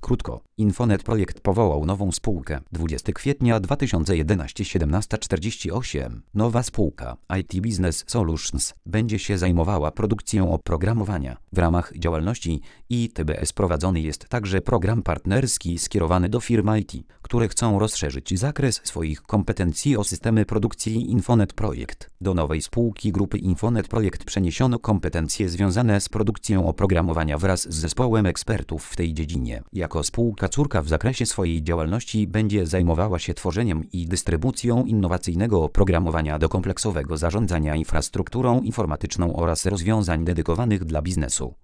Krótko, Infonet Projekt powołał nową spółkę. 20 kwietnia 2011 17:48. Nowa spółka IT Business Solutions będzie się zajmowała produkcją oprogramowania. W ramach działalności ITBS prowadzony jest także program partnerski skierowany do firm IT, które chcą rozszerzyć zakres swoich kompetencji o systemy produkcji Infonet Projekt. Do nowej spółki grupy Infonet Projekt przeniesiono kompetencje związane z produkcją oprogramowania wraz z zespołem ekspertów w tej dziedzinie. Jako spółka córka w zakresie swojej działalności będzie zajmowała się tworzeniem i dystrybucją innowacyjnego oprogramowania do kompleksowego zarządzania infrastrukturą informatyczną oraz rozwiązań dedykowanych dla biznesu.